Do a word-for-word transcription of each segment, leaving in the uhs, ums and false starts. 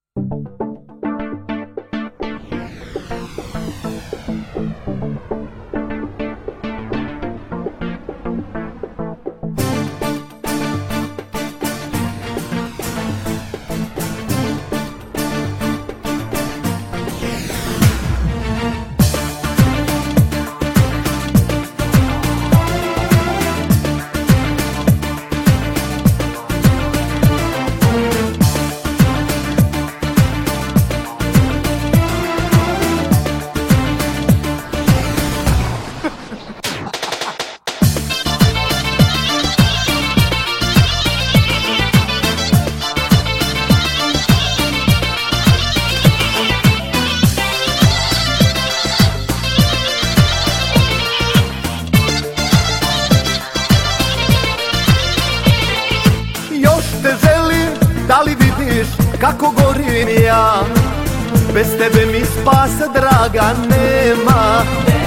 Da li vidiš kako gorim ja? Bez tebe mi spasa draga nema.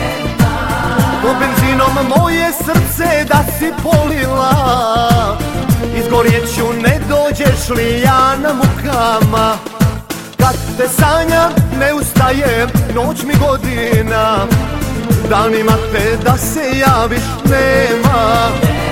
To benzinom moje srce da si polila, izgorjeću ne dođeš li ja na mukama. Kad te sanjam ne ustajem, noć mi godina, danima te da se javiš nema.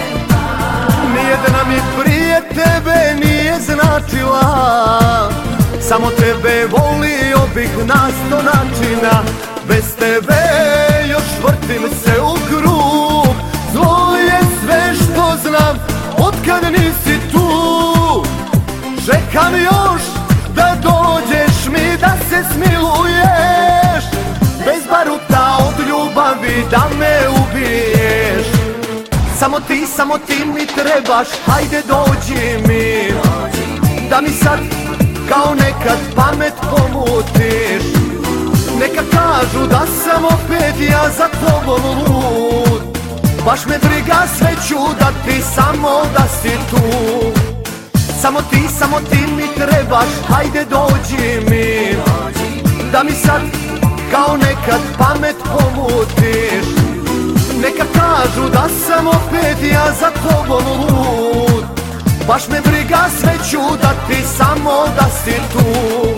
Nijedna mi prije tebe nije značila, samo tebe volio bih na sto načina. Bez tebe još vrtim se u krug, zlo je sve što znam otkad nisi tu. Čekam još da dođeš mi da se smiluješ, bez baruta od ljubavi da me ubiješ. Samo ti, samo ti mi trebaš, hajde dođi mi, da mi sad kao nekad pamet pomutiš. Neka kažu da sam opet ja za tobom lud, baš me briga, sve ću da ti, samo da si tu. Samo ti, samo ti mi trebaš, hajde dođi mi, da mi sad kao nekad pamet pomutiš. Neka kažu da sam opet ja za tobom lud, baš me briga, sve ću da ti, samo da si tu.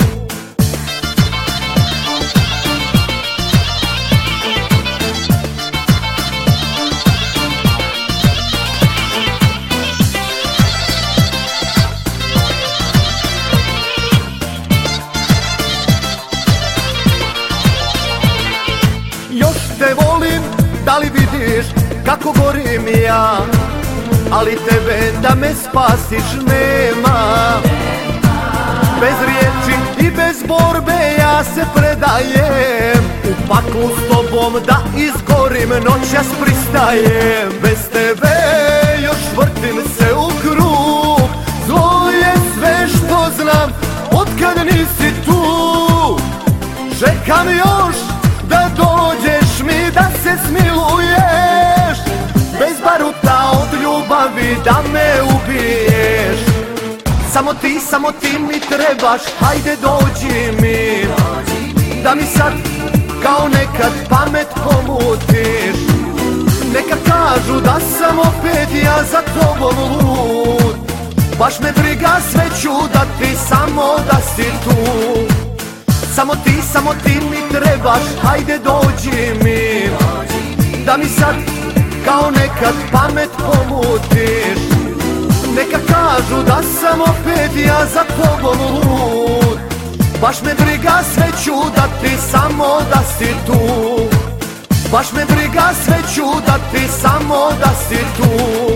Još te volim, da li vidiš kako gorim ja? Ali tebe da me spasiš nema. Bez riječi i bez borbe ja se predajem, u paklu s tobom da izgorim, noćas pristajem. Bez tebe još vrtim se u krug, zlo je sve što znam otkad nisi tu. Čekam još da dođeš mi da se smiluješ, bez baruta od ljubavi da me ubiješ. Samo ti, samo ti mi trebaš, hajde dođi mi, da mi sad kao nekad pamet pomutiš. Neka kažu da sam opet ja za tobom lud, baš me briga, sve ću da ti, samo da si tu. Samo ti, samo ti mi trebaš, hajde dođi mi, da mi sad kao nekad pamet pomutiš. Neka kažu da sam opet ja za tobom lud, baš me briga, sve ću da ti, samo da si tu. Baš me briga, sve ću da ti, samo da si tu.